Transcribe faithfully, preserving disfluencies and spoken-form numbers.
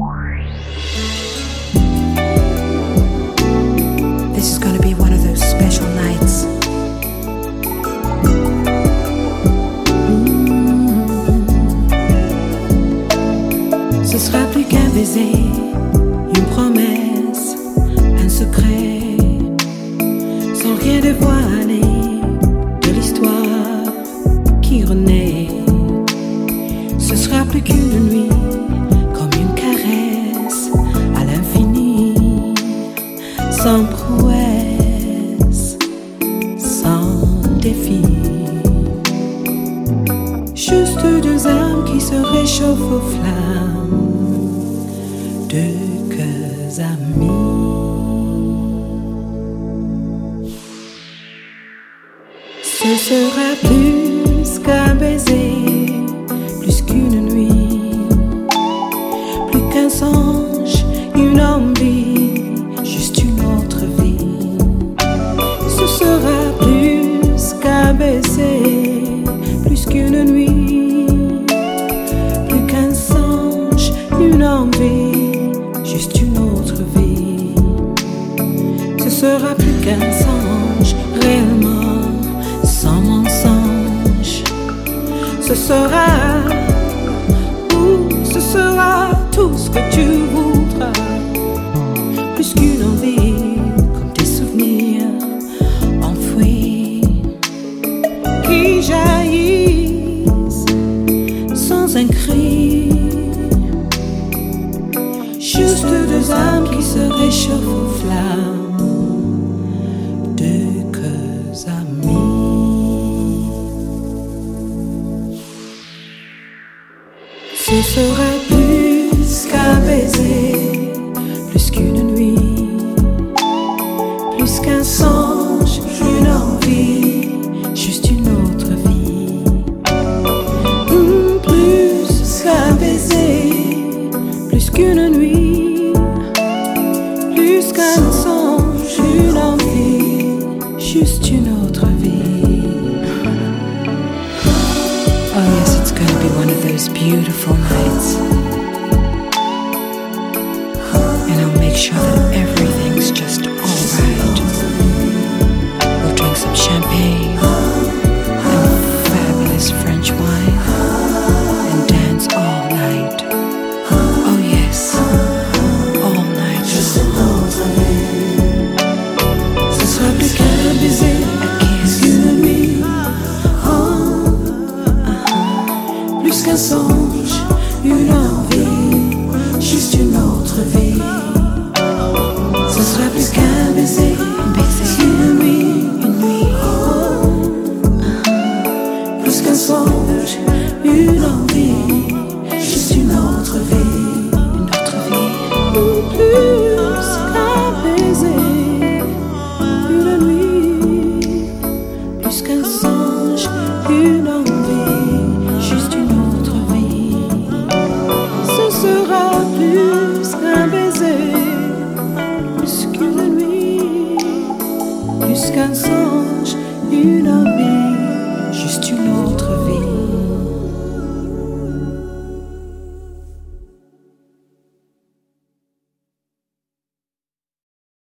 This is gonna be one of those special nights. Ce sera plus qu'un baiser, une promesse, un secret, sans rien dévoiler de l'histoire qui renaît. Ce sera plus qu'une nuit, comme une caresse à l'infini, sans prouesse, sans défi. Juste deux âmes qui se réchauffent aux flammes, deux cœurs amis. Ce sera plus qu'un baiser, plus qu'une nuit, plus qu'un songe, une envie, juste une autre vie. Ce sera plus qu'un baiser, plus qu'une nuit, plus qu'un songe, une envie, juste une autre vie. Ce sera plus qu'un songe, réellement, sans mensonge. Ce sera, ou ce sera tout ce que tu voudras, plus qu'une envie, comme des souvenirs enfouis qui jaillissent sans un cri. Juste deux âmes qui se réchauffent aux flammes, deux cœurs amis. Ce sera plus qu'un baiser, plus qu'une nuit, plus qu'un songe, une envie, juste une autre vie. Mmh, plus qu'un baiser, plus qu'une nuit, plus qu'un songe, une envie, juste une autre vie. Oh yes, it's going to be one of those beautiful nights. And I'll make sure that everything's just alright. We'll drink some champagne and fabulous French wine and dance all night. Oh yes, all night long. Ce sera plus qu'un baiser, a kiss, une nuit, oh, uh-huh. Plus qu'un songe, une envie, juste une autre vie. Ce sera plus qu'un baiser, un baiser, une nuit, une nuit, oh, uh-huh. Plus qu'un songe, une envie, juste une autre vie, une autre vie. Plus qu'un baiser, une nuit, plus qu'un songe, une envie, juste une autre vie. Ce sera plus qu'un baiser, plus qu'une nuit, plus qu'un songe, une envie, juste une autre vie.